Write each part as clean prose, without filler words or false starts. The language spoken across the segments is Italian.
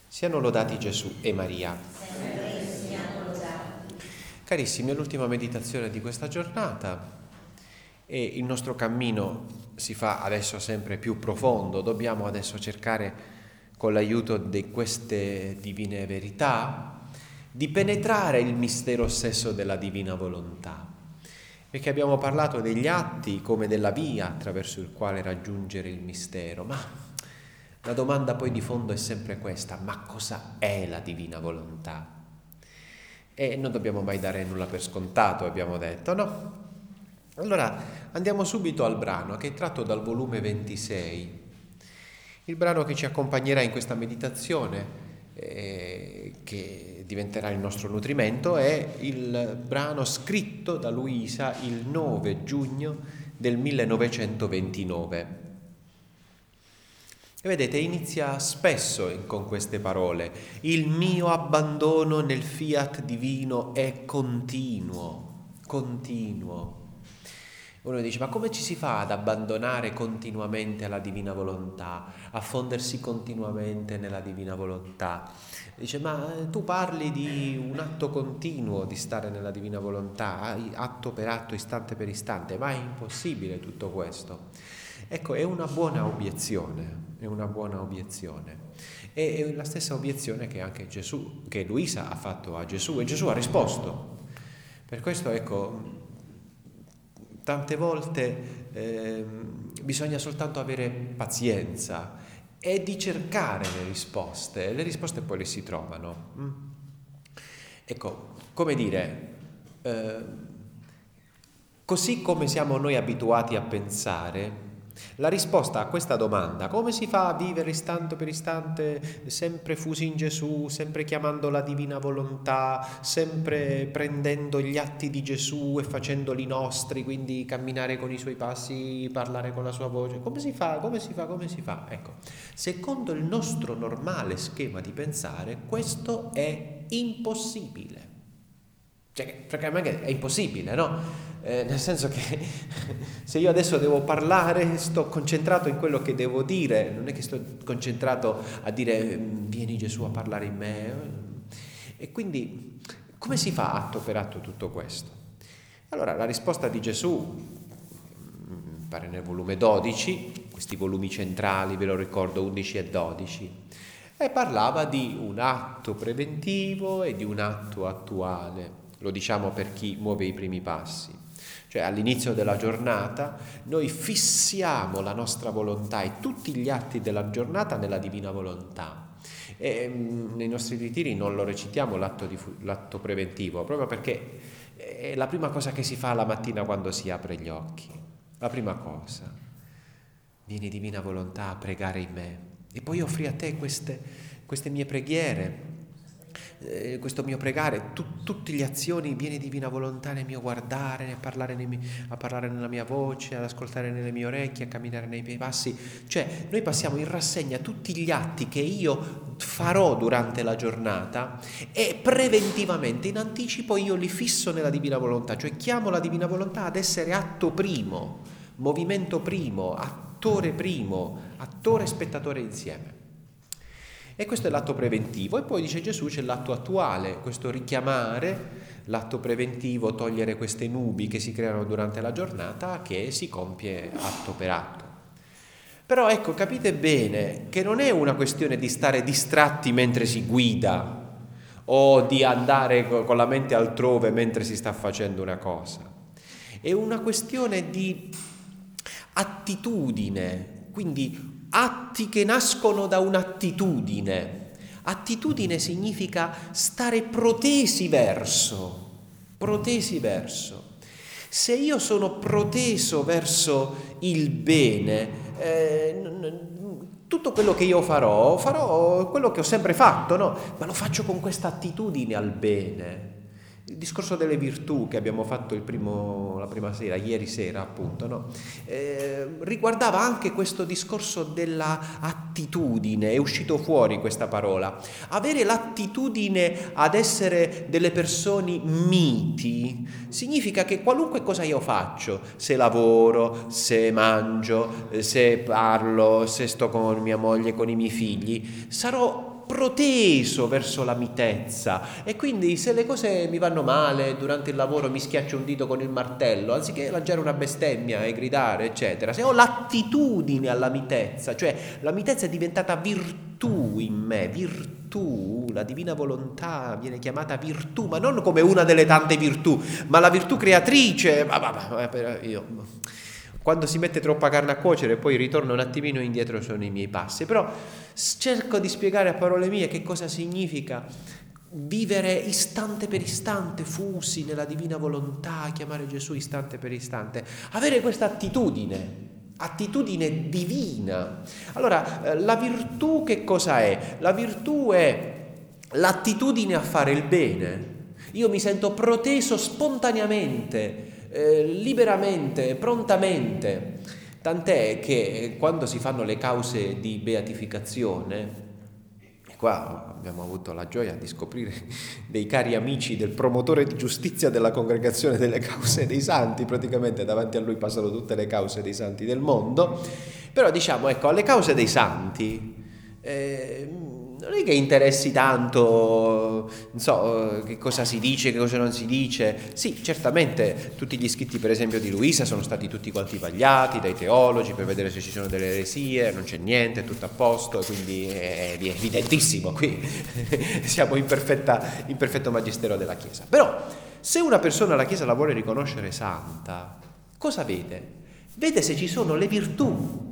Siano lodati Gesù e Maria. Carissimi, è l'ultima meditazione di questa giornata e il nostro cammino si fa adesso sempre più profondo. Dobbiamo adesso cercare, con l'aiuto di queste divine verità, di penetrare il mistero stesso della divina volontà. Perché abbiamo parlato degli atti come della via attraverso il quale raggiungere il mistero, ma la domanda poi di fondo è sempre questa: ma cosa è la divina volontà? E non dobbiamo mai dare nulla per scontato, abbiamo detto, no? Allora andiamo subito al brano che è tratto dal volume 26. Il brano che ci accompagnerà in questa meditazione, che diventerà il nostro nutrimento, è il brano scritto da Luisa il 9 giugno del 1929. E vedete, inizia spesso con queste parole: il mio abbandono nel fiat divino è continuo, continuo. Uno dice: ma come ci si fa ad abbandonare continuamente la divina volontà, a fondersi continuamente nella divina volontà? Dice: ma tu parli di un atto continuo di stare nella divina volontà, atto per atto, istante per istante, ma è impossibile tutto questo. Ecco, è una buona obiezione, è una buona obiezione. È la stessa obiezione che anche Gesù, che Luisa ha fatto a Gesù, e Gesù ha risposto. Per questo, ecco, tante volte bisogna soltanto avere pazienza e di cercare le risposte poi le si trovano. Ecco, come dire, così come siamo noi abituati a pensare, la risposta a questa domanda, come si fa a vivere istante per istante sempre fusi in Gesù, sempre chiamando la divina volontà, sempre prendendo gli atti di Gesù e facendoli nostri, quindi camminare con i suoi passi, parlare con la sua voce, come si fa? Ecco, secondo il nostro normale schema di pensare, questo è impossibile. Cioè, praticamente è impossibile, no? Nel senso che se io adesso devo parlare, sto concentrato in quello che devo dire, non è che sto concentrato a dire vieni Gesù a parlare in me. E quindi come si fa atto per atto tutto questo? Allora la risposta di Gesù, pare nel volume 12, questi volumi centrali, ve lo ricordo, 11 e 12, e parlava di un atto preventivo e di un atto attuale. Lo diciamo per chi muove i primi passi. Cioè all'inizio della giornata noi fissiamo la nostra volontà e tutti gli atti della giornata nella divina volontà. E nei nostri ritiri non lo recitiamo l'atto preventivo, proprio perché è la prima cosa che si fa la mattina quando si apre gli occhi. La prima cosa: vieni divina volontà a pregare in me e poi offri a te queste mie preghiere, questo mio pregare, tutte le azioni, vieni divina volontà nel mio guardare, a parlare nella mia voce, ad ascoltare nelle mie orecchie, a camminare nei miei passi. Cioè noi passiamo in rassegna tutti gli atti che io farò durante la giornata e preventivamente, in anticipo, io li fisso nella divina volontà, cioè chiamo la divina volontà ad essere atto primo, movimento primo, attore e spettatore insieme. E questo è l'atto preventivo. E poi dice Gesù c'è l'atto attuale, questo richiamare, l'atto preventivo, togliere queste nubi che si creano durante la giornata, che si compie atto per atto. Però ecco, capite bene che non è una questione di stare distratti mentre si guida o di andare con la mente altrove mentre si sta facendo una cosa. È una questione di attitudine, quindi atti che nascono da un'attitudine. Attitudine significa stare protesi verso. Se io sono proteso verso il bene, tutto quello che io farò quello che ho sempre fatto, no? Ma lo faccio con questa attitudine al bene. Il discorso delle virtù che abbiamo fatto la prima sera, ieri sera appunto, no? Riguardava anche questo discorso della attitudine, è uscito fuori questa parola. Avere l'attitudine ad essere delle persone miti significa che qualunque cosa io faccio, se lavoro, se mangio, se parlo, se sto con mia moglie, con i miei figli, sarò proteso verso la mitezza, e quindi se le cose mi vanno male, durante il lavoro mi schiaccio un dito con il martello, anziché lanciare una bestemmia e gridare, eccetera, se ho l'attitudine alla mitezza, cioè la mitezza è diventata virtù in me, virtù, la divina volontà viene chiamata virtù, ma non come una delle tante virtù, ma la virtù creatrice. Quando si mette troppa carne a cuocere, poi ritorno un attimino indietro, sono i miei passi, però cerco di spiegare a parole mie che cosa significa vivere istante per istante, fusi nella divina volontà, chiamare Gesù istante per istante, avere questa attitudine divina. Allora, la virtù che cosa è? La virtù è l'attitudine a fare il bene. Io mi sento proteso spontaneamente, liberamente, prontamente, tant'è che quando si fanno le cause di beatificazione, qua abbiamo avuto la gioia di scoprire dei cari amici del promotore di giustizia della Congregazione delle Cause dei Santi, praticamente davanti a lui passano tutte le cause dei santi del mondo, però diciamo, ecco, alle cause dei santi non è che interessi tanto, non so, che cosa si dice, che cosa non si dice. Sì, certamente tutti gli scritti, per esempio, di Luisa sono stati tutti quanti vagliati dai teologi per vedere se ci sono delle eresie, non c'è niente, è tutto a posto, quindi è evidentissimo, qui siamo in perfetto magistero della Chiesa. Però se una persona la Chiesa la vuole riconoscere santa, cosa vede? Vede se ci sono le virtù,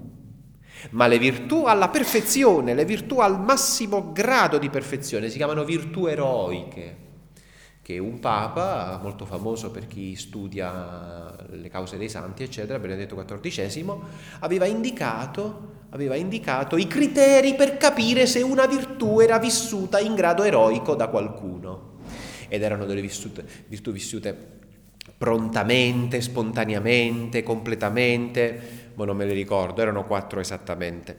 ma le virtù alla perfezione, le virtù al massimo grado di perfezione, si chiamano virtù eroiche, che un papa molto famoso per chi studia le cause dei santi, eccetera, Benedetto XIV, aveva indicato i criteri per capire se una virtù era vissuta in grado eroico da qualcuno, ed erano delle virtù vissute prontamente, spontaneamente, completamente, ma non me le ricordo, erano 4 esattamente,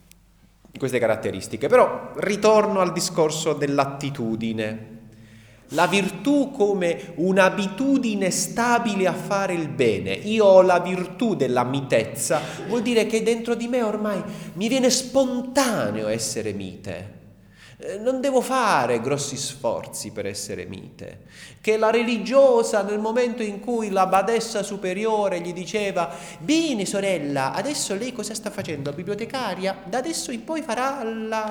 queste caratteristiche. Però ritorno al discorso dell'attitudine. La virtù come un'abitudine stabile a fare il bene. Io ho la virtù della mitezza, vuol dire che dentro di me ormai mi viene spontaneo essere mite. Non devo fare grossi sforzi per essere mite. Che la religiosa, nel momento in cui la badessa superiore gli diceva: bene sorella, adesso lei cosa sta facendo? Bibliotecaria? Da adesso in poi farà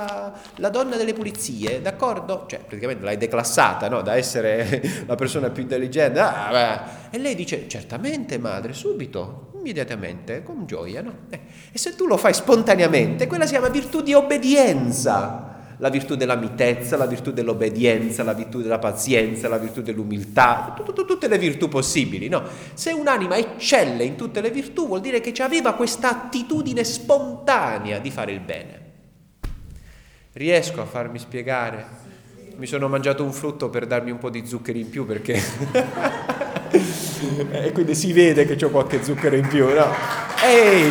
la donna delle pulizie, d'accordo? Cioè praticamente l'hai declassata, no? Da essere la persona più intelligente. E lei dice: certamente madre, subito, immediatamente, con gioia, no? E se tu lo fai spontaneamente, quella si chiama virtù di obbedienza. La virtù della mitezza, la virtù dell'obbedienza, la virtù della pazienza, la virtù dell'umiltà, tutte le virtù possibili, no? Se un'anima eccelle in tutte le virtù, vuol dire che aveva questa attitudine spontanea di fare il bene. Riesco a farmi spiegare? Mi sono mangiato un frutto per darmi un po' di zuccheri in più, perché e quindi si vede che c'ho qualche zucchero in più, no? Ehi!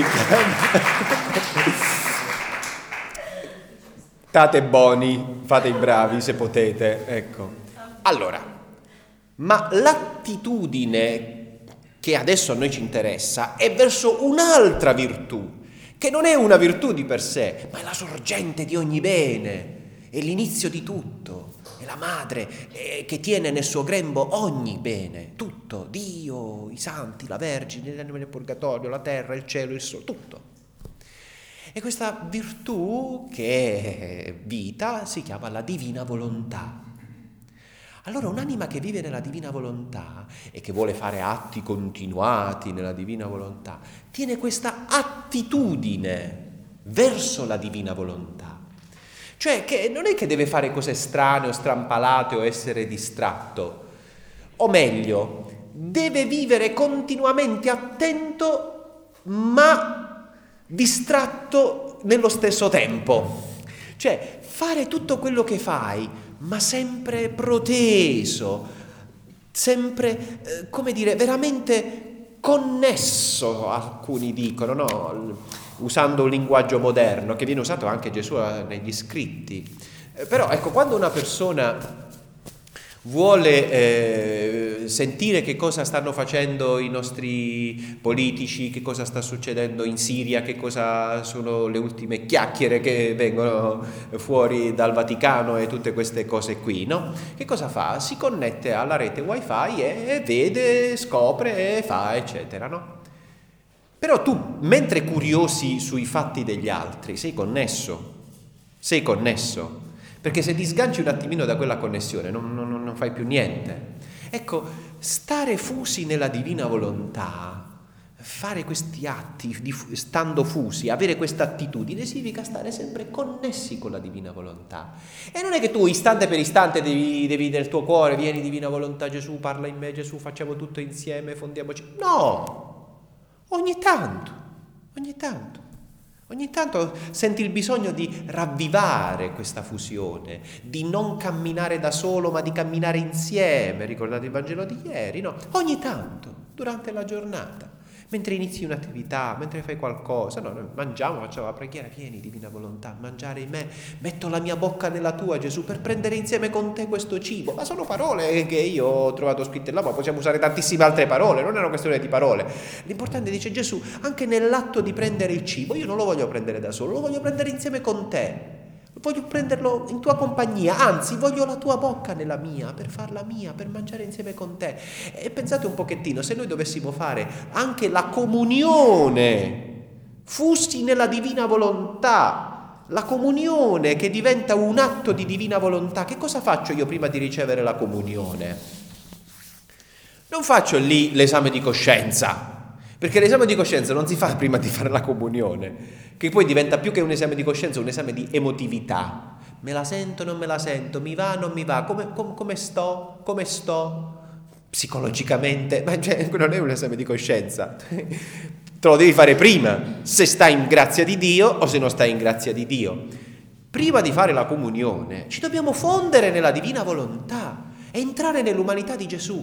State buoni, fate i bravi se potete, ecco. Allora, ma l'attitudine che adesso a noi ci interessa è verso un'altra virtù, che non è una virtù di per sé, ma è la sorgente di ogni bene, è l'inizio di tutto, è la madre che tiene nel suo grembo ogni bene, tutto, Dio, i santi, la Vergine, le anime del purgatorio, la terra, il cielo, il sole, tutto. E questa virtù, che è vita, si chiama la divina volontà. Allora un'anima che vive nella divina volontà e che vuole fare atti continuati nella divina volontà, tiene questa attitudine verso la divina volontà. Cioè che non è che deve fare cose strane o strampalate o essere distratto. O meglio, deve vivere continuamente attento, ma distratto nello stesso tempo, cioè fare tutto quello che fai, ma sempre proteso, sempre, come dire, veramente connesso, alcuni dicono, no? Usando un linguaggio moderno che viene usato anche Gesù negli scritti. Però ecco, quando una persona vuole sentire che cosa stanno facendo i nostri politici, che cosa sta succedendo in Siria, che cosa sono le ultime chiacchiere che vengono fuori dal Vaticano e tutte queste cose qui, no? Che cosa fa? Si connette alla rete wifi e vede, scopre e fa, eccetera, no? Però tu, mentre curiosi sui fatti degli altri, sei connesso, perché se ti sganci un attimino da quella connessione non fai più niente. Ecco, stare fusi nella divina volontà, fare questi atti stando fusi, avere questa attitudine significa stare sempre connessi con la divina volontà. E non è che tu istante per istante devi nel tuo cuore, vieni divina volontà Gesù, parla in me Gesù, facciamo tutto insieme, fondiamoci. No! Ogni tanto senti il bisogno di ravvivare questa fusione, di non camminare da solo ma di camminare insieme. Ricordate il Vangelo di ieri, no? Ogni tanto, durante la giornata, mentre inizi un'attività, mentre fai qualcosa, no, mangiamo, facciamo la preghiera, vieni divina volontà, mangiare in me, metto la mia bocca nella tua Gesù per prendere insieme con te questo cibo. Ma sono parole che io ho trovato scritte là, ma possiamo usare tantissime altre parole, non è una questione di parole. L'importante, dice Gesù, anche nell'atto di prendere il cibo, io non lo voglio prendere da solo, lo voglio prendere insieme con te. Voglio prenderlo in tua compagnia, anzi voglio la tua bocca nella mia, per farla mia, per mangiare insieme con te. E pensate un pochettino, se noi dovessimo fare anche la comunione, fusi nella divina volontà, la comunione che diventa un atto di divina volontà, che cosa faccio io prima di ricevere la comunione? Non faccio lì l'esame di coscienza, perché l'esame di coscienza non si fa prima di fare la comunione, che poi diventa più che un esame di coscienza un esame di emotività. Me la sento, non me la sento, mi va, non mi va, come sto psicologicamente, ma cioè, non è un esame di coscienza. Te lo devi fare prima, se stai in grazia di Dio o se non stai in grazia di Dio. Prima di fare la comunione ci dobbiamo fondere nella divina volontà, entrare nell'umanità di Gesù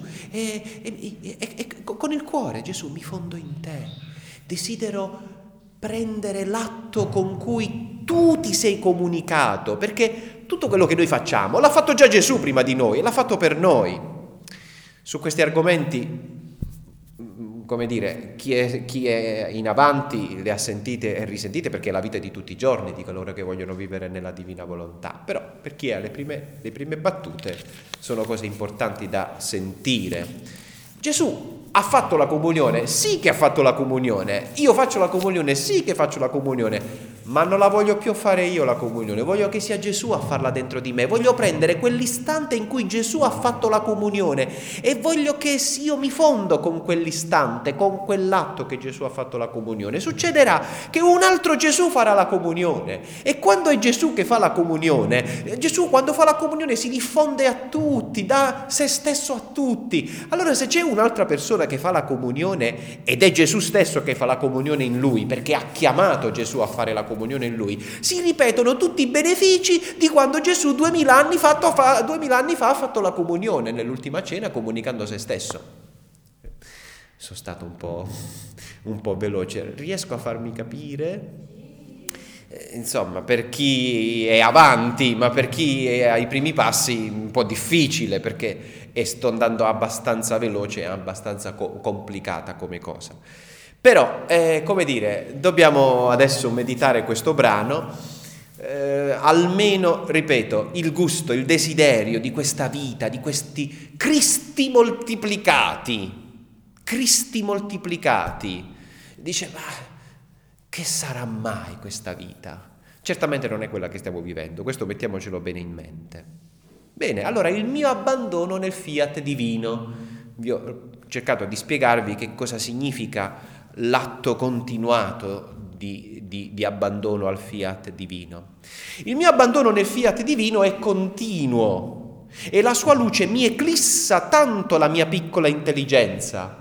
e con il cuore, Gesù, mi fondo in te, desidero prendere l'atto con cui tu ti sei comunicato, perché tutto quello che noi facciamo l'ha fatto già Gesù prima di noi, l'ha fatto per noi. Su questi argomenti, come dire, chi è in avanti le ha sentite e risentite, perché è la vita di tutti i giorni di coloro che vogliono vivere nella divina volontà. Però per chi ha le prime battute sono cose importanti da sentire. Gesù ha fatto la comunione, sì che ha fatto la comunione, io faccio la comunione, sì che faccio la comunione, ma non la voglio più fare io la comunione, voglio che sia Gesù a farla dentro di me, voglio prendere quell'istante in cui Gesù ha fatto la comunione e voglio che io mi fondo con quell'istante, con quell'atto che Gesù ha fatto la comunione. Succederà che un altro Gesù farà la comunione, e quando è Gesù che fa la comunione, Gesù quando fa la comunione si diffonde a tutti, dà se stesso a tutti. Allora se c'è un'altra persona che fa la comunione ed è Gesù stesso che fa la comunione in lui, perché ha chiamato Gesù a fare la comunione in lui, si ripetono tutti i benefici di quando Gesù 2000 anni fa ha fatto la comunione nell'ultima cena, comunicando se stesso. Sono stato un po' veloce, riesco a farmi capire? Insomma, per chi è avanti, ma per chi è ai primi passi un po' difficile, perché sto andando abbastanza veloce e abbastanza complicata come cosa. Però, come dire, dobbiamo adesso meditare questo brano, almeno, ripeto, il gusto, il desiderio di questa vita, di questi Cristi moltiplicati. Dice, ma che sarà mai questa vita? Certamente non è quella che stiamo vivendo, questo mettiamocelo bene in mente. Bene, allora il mio abbandono nel fiat divino. Vi ho cercato di spiegarvi che cosa significa l'atto continuato di abbandono al fiat divino. Il mio abbandono nel fiat divino è continuo e la sua luce mi eclissa tanto la mia piccola intelligenza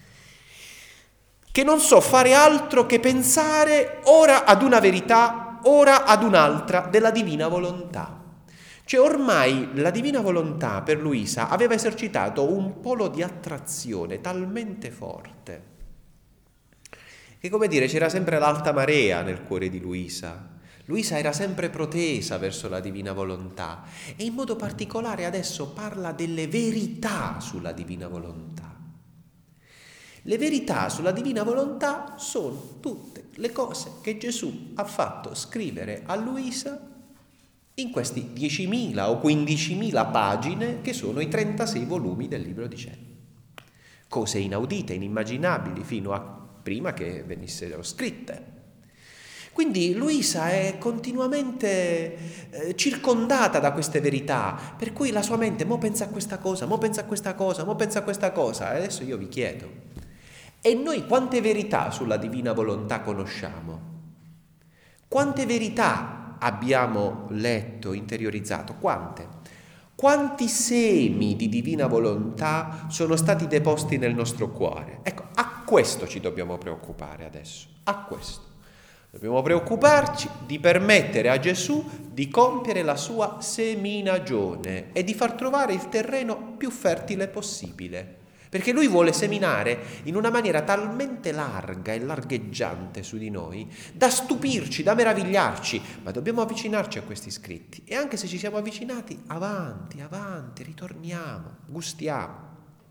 che non so fare altro che pensare ora ad una verità, ora ad un'altra della divina volontà. Cioè ormai la divina volontà per Luisa aveva esercitato un polo di attrazione talmente forte che, come dire, c'era sempre l'alta marea nel cuore di Luisa. Luisa era sempre protesa verso la divina volontà e in modo particolare adesso parla delle verità sulla divina volontà. Le verità sulla divina volontà sono tutte le cose che Gesù ha fatto scrivere a Luisa in questi 10.000 o 15.000 pagine che sono i 36 volumi del libro di Cielo. Cose inaudite, inimmaginabili fino a prima che venissero scritte. Quindi Luisa è continuamente circondata da queste verità, per cui la sua mente mo pensa a questa cosa, mo pensa a questa cosa, mo pensa a questa cosa. E adesso io vi chiedo, e noi quante verità sulla divina volontà conosciamo? Quante verità abbiamo letto, interiorizzato? Quante? Quanti semi di divina volontà sono stati deposti nel nostro cuore? Ecco, a questo ci dobbiamo preoccupare adesso, a questo. Dobbiamo preoccuparci di permettere a Gesù di compiere la sua seminagione e di far trovare il terreno più fertile possibile. Perché Lui vuole seminare in una maniera talmente larga e largheggiante su di noi da stupirci, da meravigliarci, ma dobbiamo avvicinarci a questi scritti. E anche se ci siamo avvicinati, avanti, ritorniamo, gustiamo.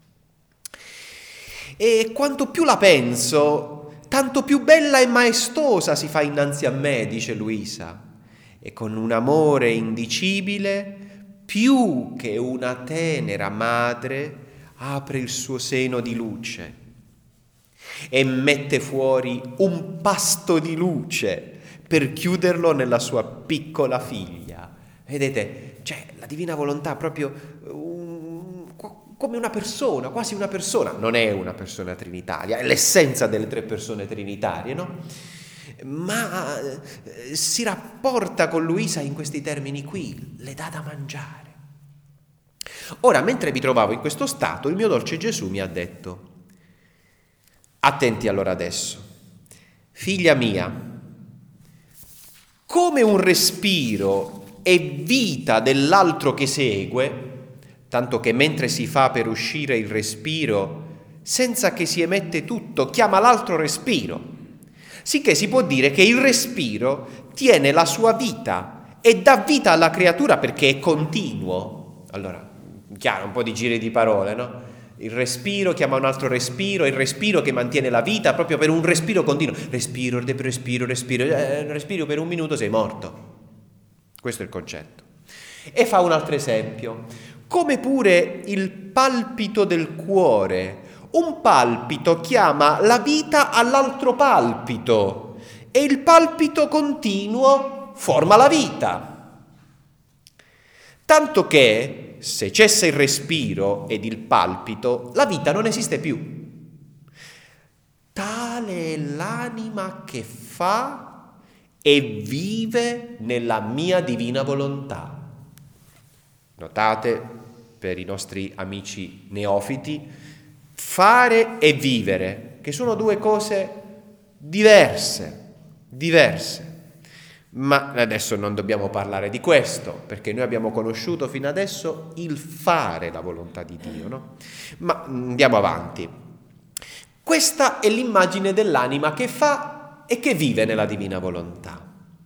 E quanto più la penso, tanto più bella e maestosa si fa innanzi a me, dice Luisa, e con un amore indicibile, più che una tenera madre apre il suo seno di luce e mette fuori un pasto di luce per chiuderlo nella sua piccola figlia. Vedete, cioè la divina volontà proprio come una persona, quasi una persona. Non è una persona trinitaria, è l'essenza delle tre persone trinitarie, no? Ma si rapporta con Luisa in questi termini qui, le dà da mangiare. Ora, mentre mi trovavo in questo stato, il mio dolce Gesù mi ha detto: attenti allora adesso, figlia mia, come un respiro è vita dell'altro che segue, tanto che mentre si fa per uscire il respiro, senza che si emette tutto, chiama l'altro respiro, sicché si può dire che il respiro tiene la sua vita e dà vita alla creatura perché è continuo. Allora, chiaro, un po' di giri di parole, no? Il respiro chiama un altro respiro, il respiro che mantiene la vita proprio per un respiro continuo. Respiro per un minuto sei morto. Questo è il concetto. E fa un altro esempio. Come pure il palpito del cuore. Un palpito chiama la vita all'altro palpito e il palpito continuo forma la vita. Tanto che, se cessa il respiro ed il palpito, la vita non esiste più. Tale è l'anima che fa e vive nella mia divina volontà. Notate, per i nostri amici neofiti, fare e vivere, che sono due cose diverse. Ma adesso non dobbiamo parlare di questo, perché noi abbiamo conosciuto fino adesso il fare la volontà di Dio, no? Ma andiamo avanti. Questa è l'immagine dell'anima che fa e che vive nella divina volontà.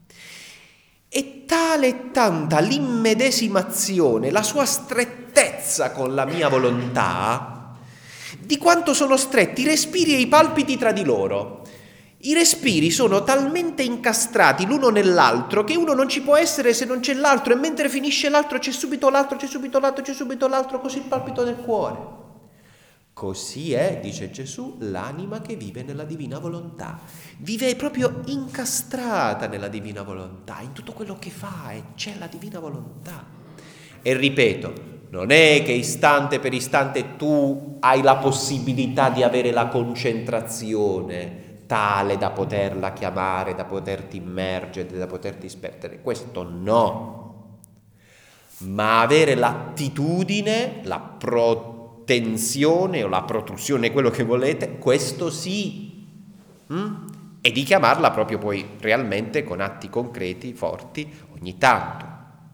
E tale e tanta l'immedesimazione, la sua strettezza con la mia volontà, di quanto sono stretti i respiri e i palpiti tra di loro. I respiri sono talmente incastrati l'uno nell'altro che uno non ci può essere se non c'è l'altro, e mentre finisce l'altro c'è subito l'altro, così il palpito del cuore. Così è, dice Gesù, l'anima che vive nella divina volontà. Vive proprio incastrata nella divina volontà, in tutto quello che fa e c'è la divina volontà. E ripeto, non è che istante per istante tu hai la possibilità di avere la concentrazione tale da poterla chiamare, da poterti immergere, da poterti spertere. Questo no. Ma avere l'attitudine, la protensione o la protrusione, quello che volete, questo sì. E di chiamarla proprio poi realmente con atti concreti, forti, ogni tanto.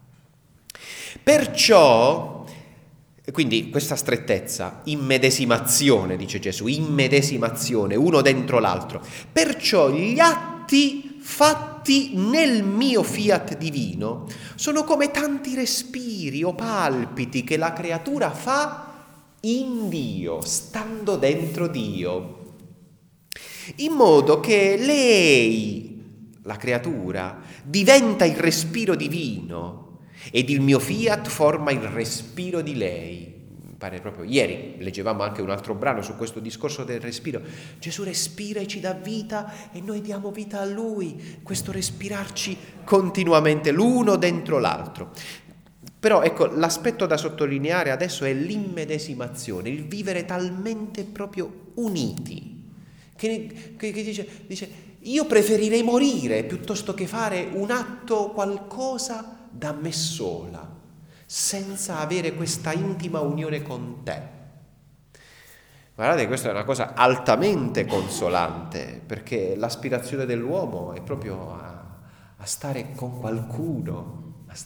Perciò, quindi questa strettezza, immedesimazione, dice Gesù, immedesimazione, uno dentro l'altro. Perciò gli atti fatti fatti nel mio fiat divino sono come tanti respiri o palpiti che la creatura fa in Dio, stando dentro Dio, in modo che lei, la creatura, diventa il respiro divino ed il mio fiat forma il respiro di lei. Mi pare proprio ieri leggevamo anche un altro brano su questo discorso del respiro. Gesù respira e ci dà vita e noi diamo vita a Lui, questo respirarci continuamente l'uno dentro l'altro. Però ecco, l'aspetto da sottolineare adesso è l'immedesimazione, il vivere talmente proprio uniti, che dice io preferirei morire piuttosto che fare un atto, qualcosa da me sola, senza avere questa intima unione con te. Guardate, questa è una cosa altamente consolante, perché l'aspirazione dell'uomo è proprio a stare con qualcuno,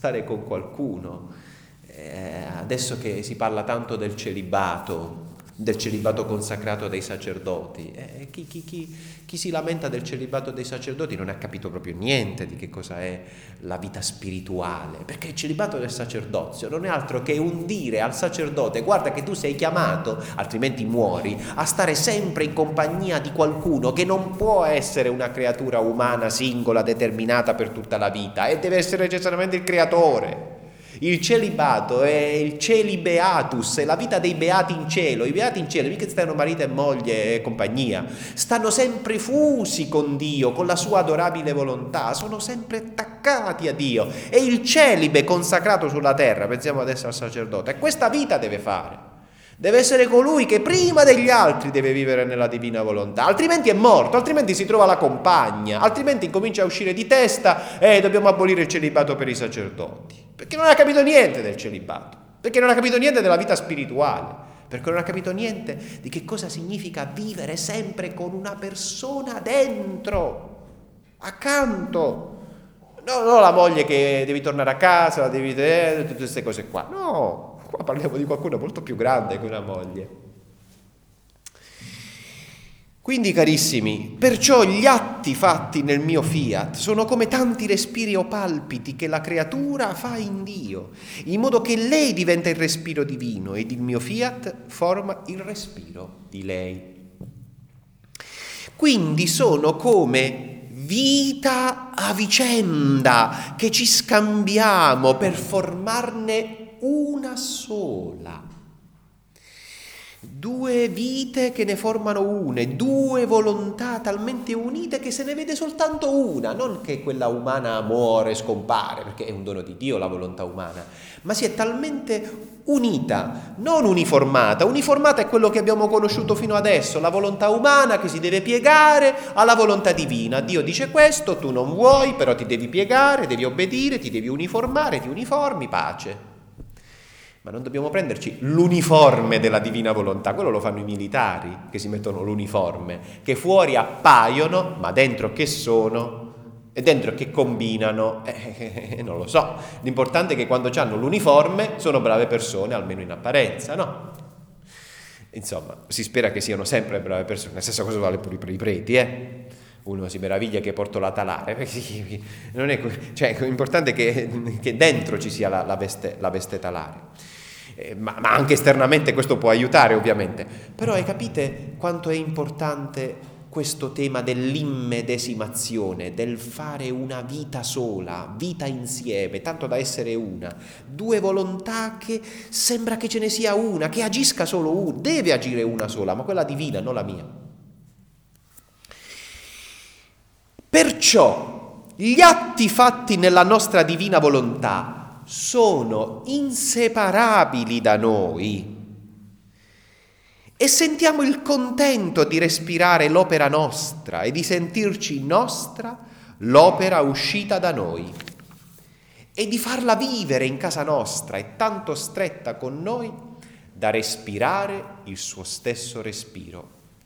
adesso che si parla tanto del celibato consacrato dai sacerdoti, chi si lamenta del celibato dei sacerdoti non ha capito proprio niente di che cosa è la vita spirituale, perché il celibato del sacerdozio non è altro che un dire al sacerdote: guarda che tu sei chiamato, altrimenti muori, a stare sempre in compagnia di qualcuno che non può essere una creatura umana singola determinata per tutta la vita, e deve essere necessariamente il creatore. Il celibato è il celibeatus, è la vita dei beati in cielo. I beati in cielo mica stanno marito e moglie e compagnia, stanno sempre fusi con Dio, con la sua adorabile volontà, sono sempre attaccati a Dio. E il celibe consacrato sulla terra, pensiamo adesso al sacerdote, questa vita deve fare. Deve essere colui che prima degli altri deve vivere nella divina volontà, altrimenti è morto, altrimenti si trova la compagna, altrimenti comincia a uscire di testa e dobbiamo abolire il celibato per i sacerdoti, perché non ha capito niente del celibato, perché non ha capito niente della vita spirituale, perché non ha capito niente di che cosa significa vivere sempre con una persona dentro, accanto. No, la moglie che devi tornare a casa, tutte queste cose qua, no. Qua parliamo di qualcuno molto più grande che una moglie. Quindi, carissimi, perciò gli atti fatti nel mio fiat sono come tanti respiri o palpiti che la creatura fa in Dio, in modo che lei diventa il respiro divino ed il mio fiat forma il respiro di lei. Quindi sono come vita a vicenda che ci scambiamo per formarne una sola, due vite che ne formano une, due volontà talmente unite che se ne vede soltanto una, non che quella umana muore, scompare, perché è un dono di Dio la volontà umana, ma si è talmente unita, non uniformata. Uniformata è quello che abbiamo conosciuto fino adesso, la volontà umana che si deve piegare alla volontà divina. Dio dice questo, tu non vuoi, però ti devi piegare, devi obbedire, ti devi uniformare, ti uniformi, pace. Ma non dobbiamo prenderci l'uniforme della divina volontà, quello lo fanno i militari che si mettono l'uniforme, che fuori appaiono, ma dentro che sono e dentro che combinano, non lo so. L'importante è che quando hanno l'uniforme sono brave persone, almeno in apparenza, no? Insomma, si spera che siano sempre brave persone, la stessa cosa vale pure per i preti, Uno si meraviglia che porto la talare, non è, cioè, l'importante è che dentro ci sia la veste talare. Ma anche esternamente questo può aiutare, ovviamente. Però capite quanto è importante questo tema dell'immedesimazione, del fare una vita sola, vita insieme, tanto da essere una. Due volontà che sembra che ce ne sia una, che agisca solo una, deve agire una sola, ma quella divina, non la mia. Perciò gli atti fatti nella nostra divina volontà sono inseparabili da noi e sentiamo il contento di respirare l'opera nostra e di sentirci nostra l'opera uscita da noi e di farla vivere in casa nostra e tanto stretta con noi da respirare il suo stesso respiro.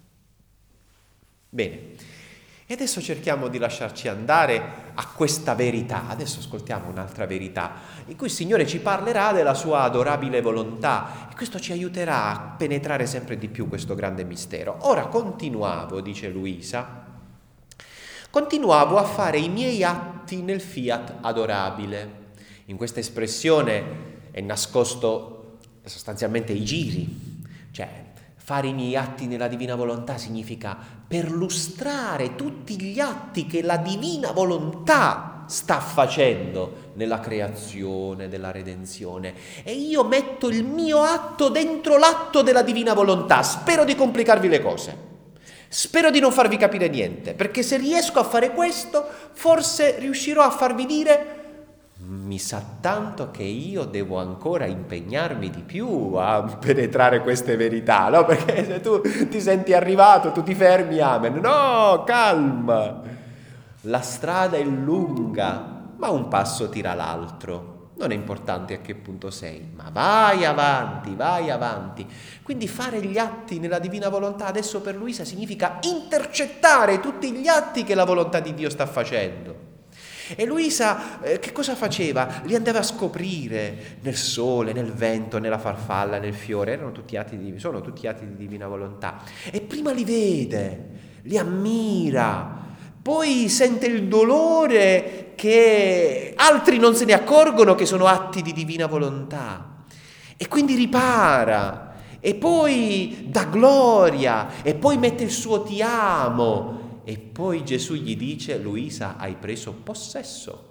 Bene. E adesso cerchiamo di lasciarci andare a questa verità. Adesso ascoltiamo un'altra verità in cui il Signore ci parlerà della sua adorabile volontà e questo ci aiuterà a penetrare sempre di più questo grande mistero. Ora continuavo, dice Luisa, continuavo a fare i miei atti nel fiat adorabile. In questa espressione è nascosto sostanzialmente i giri, cioè fare i miei atti nella divina volontà significa perlustrare tutti gli atti che la divina volontà sta facendo nella creazione, della redenzione, e io metto il mio atto dentro l'atto della divina volontà. Spero di complicarvi le cose, spero di non farvi capire niente, perché se riesco a fare questo forse riuscirò a farvi dire: mi sa tanto che io devo ancora impegnarmi di più a penetrare queste verità, no? Perché se tu ti senti arrivato, tu ti fermi, amen. No, calma. La strada è lunga, ma un passo tira l'altro. Non è importante a che punto sei, ma vai avanti, vai avanti. Quindi fare gli atti nella divina volontà adesso per Luisa significa intercettare tutti gli atti che la volontà di Dio sta facendo. E Luisa che cosa faceva? Li andava a scoprire nel sole, nel vento, nella farfalla, nel fiore. Sono tutti atti di divina volontà. E prima li vede, li ammira, poi sente il dolore che altri non se ne accorgono che sono atti di divina volontà. E quindi ripara, e poi dà gloria, e poi mette il suo ti amo. E poi Gesù gli dice: Luisa, hai preso possesso.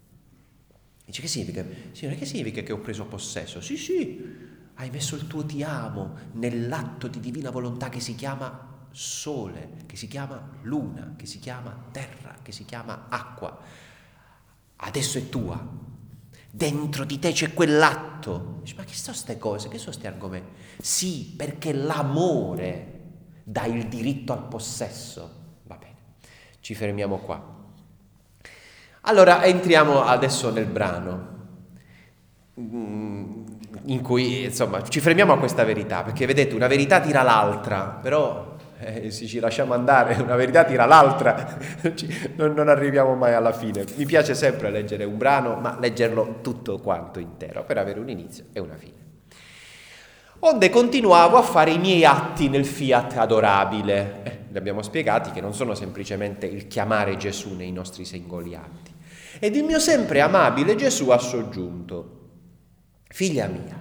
Dice: che significa? Signore, che significa che ho preso possesso? Sì, hai messo il tuo ti amo nell'atto di divina volontà che si chiama sole, che si chiama luna, che si chiama terra, che si chiama acqua. Adesso è tua. Dentro di te c'è quell'atto. Dice: ma che sono queste cose? Che sono questi argomenti? Sì, perché l'amore dà il diritto al possesso. Ci fermiamo qua. Allora entriamo adesso nel brano in cui insomma ci fermiamo a questa verità, perché vedete, una verità tira l'altra, però se ci lasciamo andare una verità tira l'altra, non arriviamo mai alla fine. Mi piace sempre leggere un brano, ma leggerlo tutto quanto intero per avere un inizio e una fine. Onde continuavo a fare i miei atti nel fiat adorabile. Li abbiamo spiegati che non sono semplicemente il chiamare Gesù nei nostri singoli atti. Ed il mio sempre amabile Gesù ha soggiunto: figlia mia,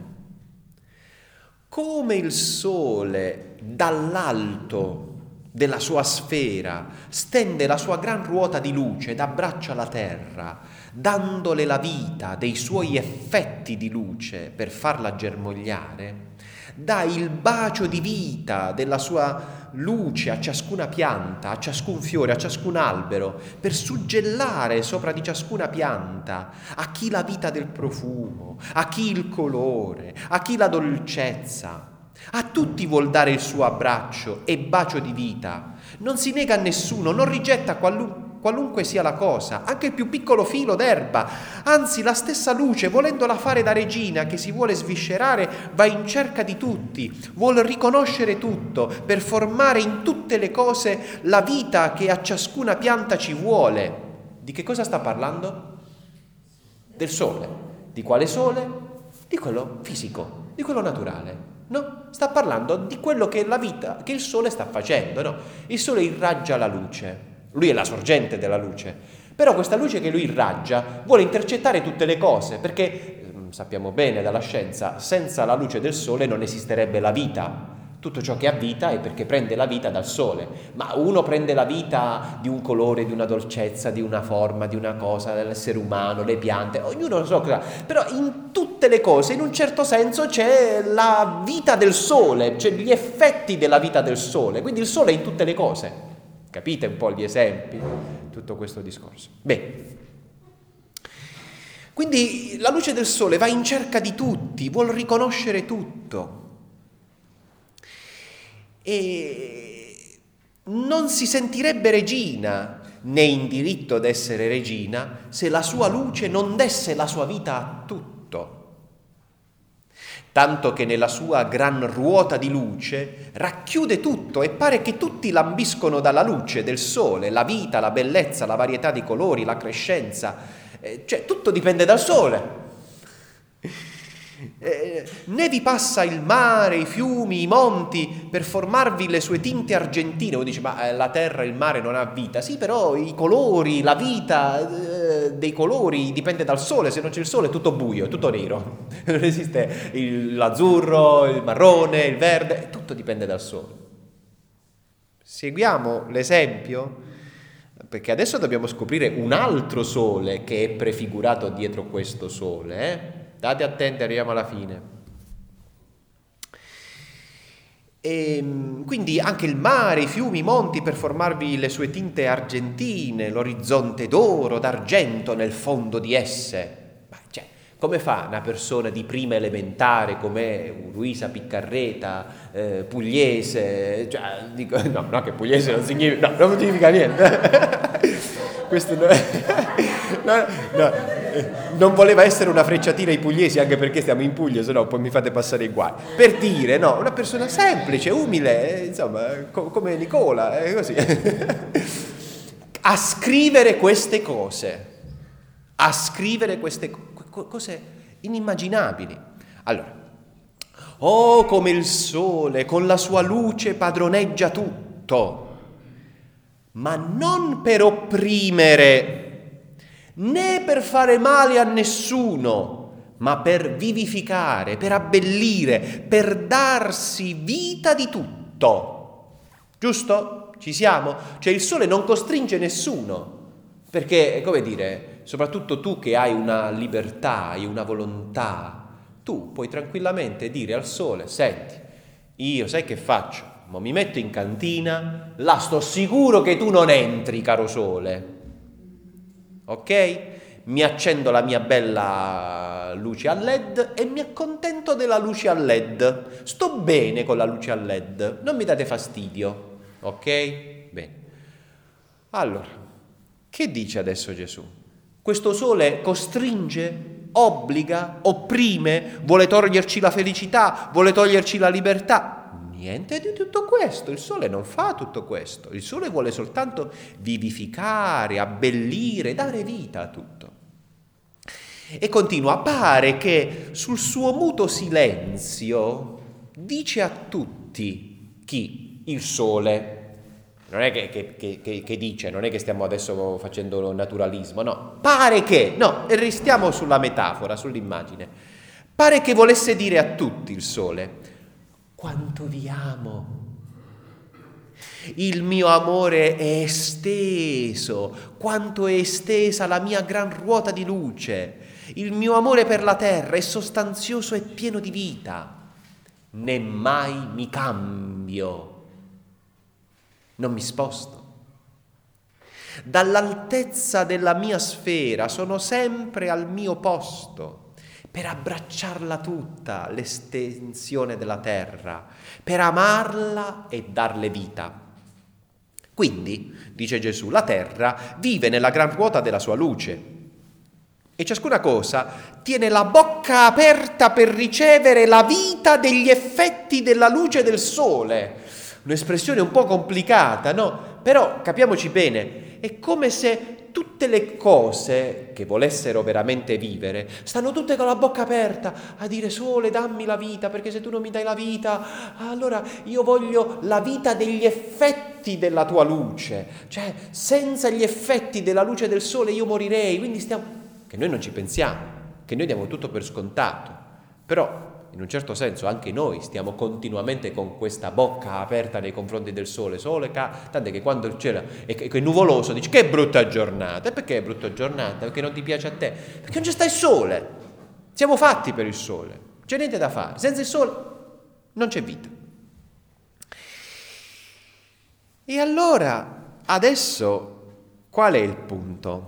come il sole dall'alto della sua sfera stende la sua gran ruota di luce ed abbraccia la terra, dandole la vita dei suoi effetti di luce per farla germogliare, dà il bacio di vita della sua luce a ciascuna pianta, a ciascun fiore, a ciascun albero, per suggellare sopra di ciascuna pianta a chi la vita del profumo, a chi il colore, a chi la dolcezza. A tutti vuol dare il suo abbraccio e bacio di vita. Non si nega a nessuno, non rigetta qualunque sia la cosa, anche il più piccolo filo d'erba. Anzi, la stessa luce, volendola fare da regina che si vuole sviscerare, va in cerca di tutti, vuol riconoscere tutto per formare in tutte le cose la vita che a ciascuna pianta ci vuole. Di che cosa sta parlando? Del sole. Di quale sole? Di quello fisico, di quello naturale. No, sta parlando di quello che la vita, che il sole sta facendo, no? Il sole irraggia la luce, lui è la sorgente della luce, però questa luce che lui irraggia vuole intercettare tutte le cose, perché sappiamo bene dalla scienza, senza la luce del sole non esisterebbe la vita. Tutto ciò che ha vita è perché prende la vita dal sole, ma uno prende la vita di un colore, di una dolcezza, di una forma, di una cosa, dell'essere umano, le piante, ognuno lo so cosa, però in tutte le cose, in un certo senso, c'è la vita del sole, c'è gli effetti della vita del sole, quindi il sole è in tutte le cose. Capite un po' gli esempi? Tutto questo discorso. Bene. Quindi la luce del sole va in cerca di tutti, vuol riconoscere tutto. E non si sentirebbe regina né in diritto d'essere regina se la sua luce non desse la sua vita a tutto, tanto che nella sua gran ruota di luce racchiude tutto e pare che tutti lambiscono dalla luce del sole, la vita, la bellezza, la varietà di colori, la crescenza, cioè tutto dipende dal sole. Né vi passa il mare, i fiumi, i monti per formarvi le sue tinte argentine. Uno dice, ma la terra, il mare non ha vita. Sì, però i colori, la vita dei colori dipende dal sole. Se non c'è il sole è tutto buio, è tutto nero. Non esiste l'azzurro, il marrone, il verde, tutto dipende dal sole. Seguiamo l'esempio, perché adesso dobbiamo scoprire un altro sole che è prefigurato dietro questo sole, State attenti, arriviamo alla fine. E quindi anche il mare, i fiumi, i monti per formarvi le sue tinte argentine, l'orizzonte d'oro, d'argento nel fondo di esse. Ma cioè, come fa una persona di prima elementare come Luisa Piccarreta, pugliese, cioè, dico, no, che pugliese non significa, no, non significa niente. Questo non voleva essere una frecciatina ai pugliesi, anche perché stiamo in Puglia, se no poi mi fate passare i guai. Per dire, no, una persona semplice, umile, insomma, come Nicola, così. A scrivere queste cose, cose inimmaginabili. Allora, come il sole con la sua luce padroneggia tutto, ma non per opprimere, né per fare male a nessuno, ma per vivificare, per abbellire, per darsi vita di tutto. Giusto? Ci siamo? Cioè il sole non costringe nessuno, perché, come dire, soprattutto tu che hai una libertà, hai una volontà, tu puoi tranquillamente dire al sole, senti, io sai che faccio? Ma mi metto in cantina, là sto sicuro che tu non entri, caro sole. Ok? Mi accendo la mia bella luce a LED e mi accontento della luce a LED. Sto bene con la luce a LED, non mi date fastidio. Ok? Bene. Allora, che dice adesso Gesù? Questo sole costringe, obbliga, opprime, vuole toglierci la felicità, vuole toglierci la libertà. Niente di tutto questo, il sole non fa tutto questo, il sole vuole soltanto vivificare, abbellire, dare vita a tutto. E continua, pare che sul suo muto silenzio dice a tutti chi? Il sole. Non è che dice, non è che stiamo adesso facendo naturalismo, no, pare che, no, e restiamo sulla metafora, sull'immagine, pare che volesse dire a tutti il sole, quanto vi amo, il mio amore è esteso, quanto è estesa la mia gran ruota di luce, il mio amore per la terra è sostanzioso e pieno di vita, né mai mi cambio, non mi sposto. Dall'altezza della mia sfera sono sempre al mio posto, per abbracciarla tutta, l'estensione della terra, per amarla e darle vita. Quindi, dice Gesù, la terra vive nella gran ruota della sua luce e ciascuna cosa tiene la bocca aperta per ricevere la vita degli effetti della luce del sole. Un'espressione un po' complicata, no? Però capiamoci bene, è come se tutte le cose che volessero veramente vivere stanno tutte con la bocca aperta a dire sole dammi la vita, perché se tu non mi dai la vita allora io voglio la vita degli effetti della tua luce, cioè senza gli effetti della luce del sole io morirei. Quindi che noi non ci pensiamo, che noi diamo tutto per scontato, però in un certo senso anche noi stiamo continuamente con questa bocca aperta nei confronti del sole, tant'è che quando il cielo è nuvoloso dici che brutta giornata. E perché è brutta giornata? Perché non ti piace a te? Perché non c'è sta il sole, siamo fatti per il sole, c'è niente da fare, senza il sole non c'è vita. E allora adesso qual è il punto?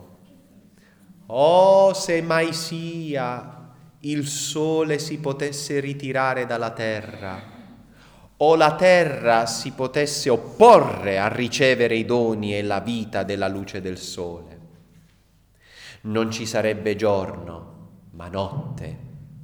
Se mai sia il sole si potesse ritirare dalla terra, o la terra si potesse opporre a ricevere i doni e la vita della luce del sole, non ci sarebbe giorno, ma notte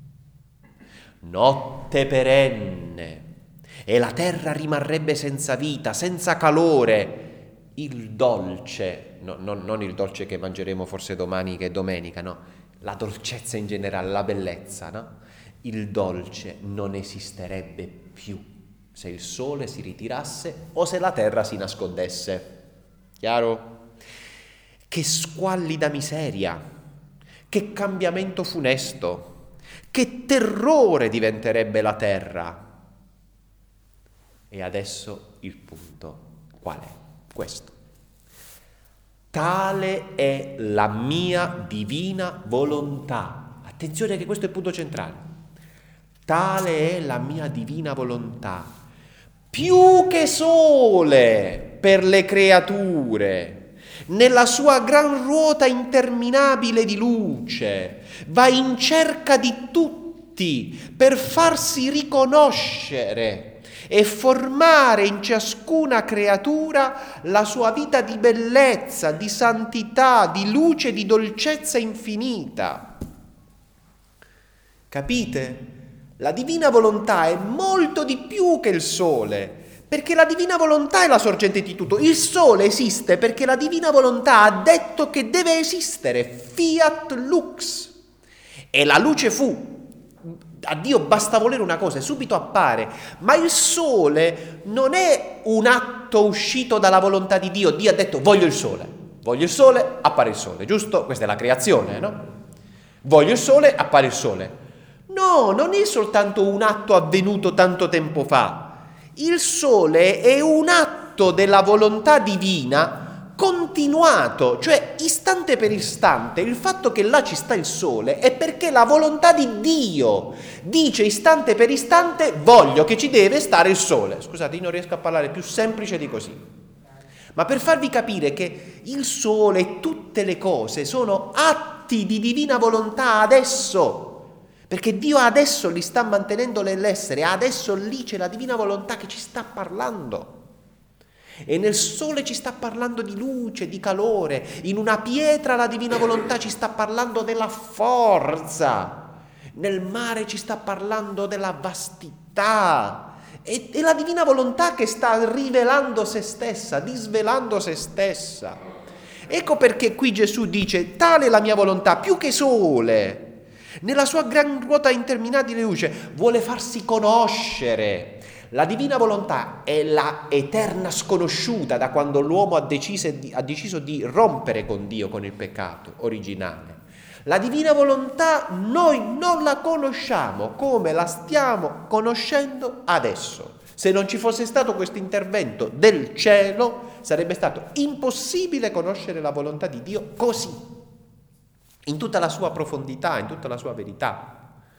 perenne, e la terra rimarrebbe senza vita, senza calore, il dolce, non il dolce che mangeremo forse domani che è domenica, no, la dolcezza in generale, la bellezza, no? Il dolce non esisterebbe più se il sole si ritirasse o se la terra si nascondesse. Chiaro? Che squallida miseria, che cambiamento funesto, che terrore diventerebbe la terra. E adesso il punto qual è? Questo. Tale è la mia divina volontà. Attenzione che questo è il punto centrale. Tale è la mia divina volontà, più che sole per le creature, nella sua gran ruota interminabile di luce, va in cerca di tutti per farsi riconoscere e formare in ciascuna creatura la sua vita di bellezza, di santità, di luce, di dolcezza infinita. Capite? La divina volontà è molto di più che il sole, perché la divina volontà è la sorgente di tutto. Il sole esiste perché la divina volontà ha detto che deve esistere, fiat lux. E la luce fu. A Dio basta volere una cosa e subito appare, ma il sole non è un atto uscito dalla volontà di Dio. Dio ha detto voglio il sole, appare il sole, giusto? Questa è la creazione, no? Voglio il sole, appare il sole. No, non è soltanto un atto avvenuto tanto tempo fa. Il sole è un atto della volontà divina continuato, cioè istante per istante. Il fatto che là ci sta il sole è perché la volontà di Dio dice istante per istante voglio che ci deve stare il sole. Scusate, io non riesco a parlare più semplice di così. Ma per farvi capire che il sole e tutte le cose sono atti di divina volontà adesso, perché Dio adesso li sta mantenendo nell'essere, adesso lì c'è la divina volontà che ci sta parlando. E nel sole ci sta parlando di luce, di calore, in una pietra la divina volontà ci sta parlando della forza, nel mare ci sta parlando della vastità. È la divina volontà che sta rivelando se stessa, disvelando se stessa. Ecco perché qui Gesù dice tale è la mia volontà, più che sole. Nella sua gran ruota interminabile luce vuole farsi conoscere. La divina volontà è la eterna sconosciuta da quando l'uomo ha deciso di rompere con Dio, con il peccato originale. La divina volontà noi non la conosciamo come la stiamo conoscendo adesso. Se non ci fosse stato questo intervento del cielo, sarebbe stato impossibile conoscere la volontà di Dio così, in tutta la sua profondità, in tutta la sua verità.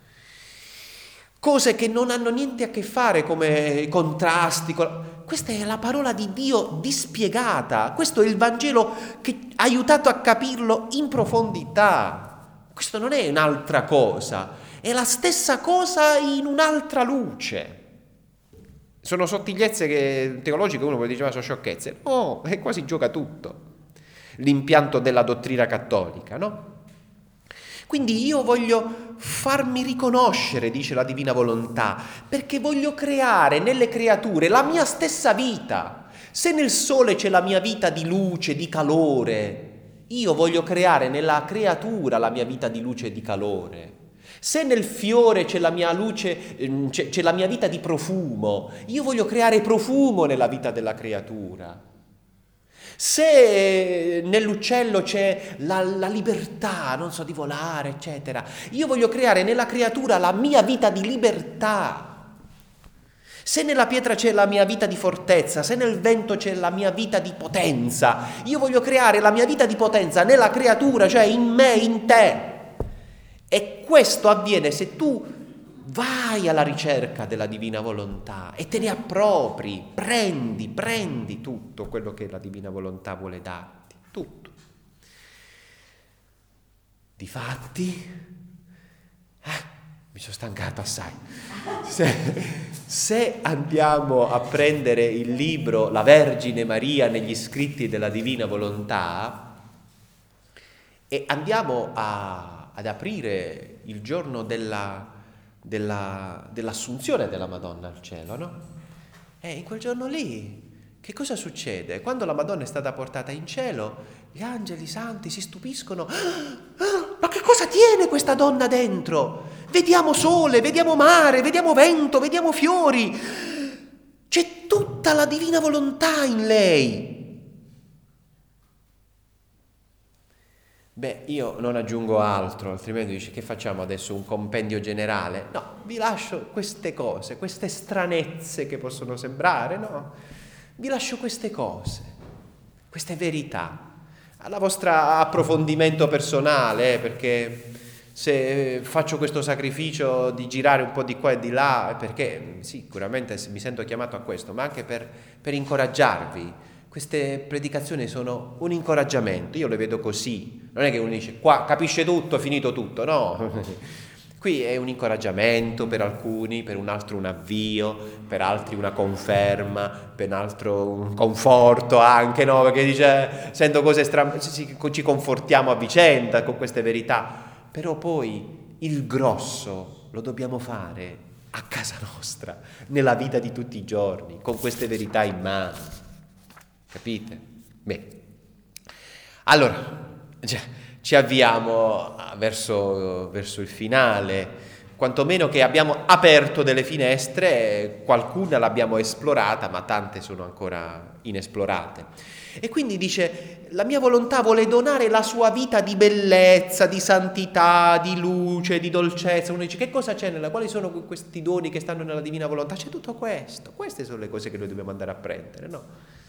Cose che non hanno niente a che fare come contrasti. Questa è la parola di Dio dispiegata. Questo è il Vangelo che ha aiutato a capirlo in profondità. Questo non è un'altra cosa, è la stessa cosa in un'altra luce. Sono sottigliezze teologiche, uno può dire sono sciocchezze. No, è quasi gioca tutto. L'impianto della dottrina cattolica, no? Quindi io voglio farmi riconoscere, dice la divina volontà, perché voglio creare nelle creature la mia stessa vita. Se nel sole c'è la mia vita di luce, di calore, io voglio creare nella creatura la mia vita di luce e di calore. Se nel fiore c'è la mia luce, c'è la mia vita di profumo, io voglio creare profumo nella vita della creatura. Se nell'uccello c'è la libertà, non so, di volare, eccetera, io voglio creare nella creatura la mia vita di libertà. Se nella pietra c'è la mia vita di fortezza, se nel vento c'è la mia vita di potenza, io voglio creare la mia vita di potenza nella creatura, cioè in me, in te. E questo avviene se tu vai alla ricerca della divina volontà e te ne appropri, prendi tutto quello che la divina volontà vuole darti, tutto. Difatti, mi sono stancato assai. Se andiamo a prendere il libro La Vergine Maria negli scritti della divina volontà e andiamo ad aprire il giorno dell'assunzione della Madonna al cielo, no? E in quel giorno lì, che cosa succede? Quando la Madonna è stata portata in cielo, gli angeli santi si stupiscono. Ma che cosa tiene questa donna dentro? Vediamo sole, vediamo mare, vediamo vento, vediamo fiori. C'è tutta la divina volontà in lei. Beh, io non aggiungo altro, altrimenti dici che facciamo adesso, un compendio generale? No, vi lascio queste cose, queste stranezze che possono sembrare, no? Vi lascio queste cose, queste verità, alla vostra approfondimento personale, perché se faccio questo sacrificio di girare un po' di qua e di là, perché sicuramente mi sento chiamato a questo, ma anche per incoraggiarvi. Queste predicazioni sono un incoraggiamento, io le vedo così, non è che uno dice qua capisce tutto, finito tutto, no, qui è un incoraggiamento per alcuni, per un altro un avvio, per altri una conferma, per un altro un conforto anche, no, perché dice sento cose strane, ci confortiamo a vicenda con queste verità, però poi il grosso lo dobbiamo fare a casa nostra, nella vita di tutti i giorni, con queste verità in mano. Capite? Bene. Allora, ci avviamo verso il finale, quantomeno che abbiamo aperto delle finestre, qualcuna l'abbiamo esplorata, ma tante sono ancora inesplorate. E quindi dice, la mia volontà vuole donare la sua vita di bellezza, di santità, di luce, di dolcezza. Uno dice, che cosa c'è quali sono questi doni che stanno nella divina volontà? C'è tutto questo, queste sono le cose che noi dobbiamo andare a prendere, no?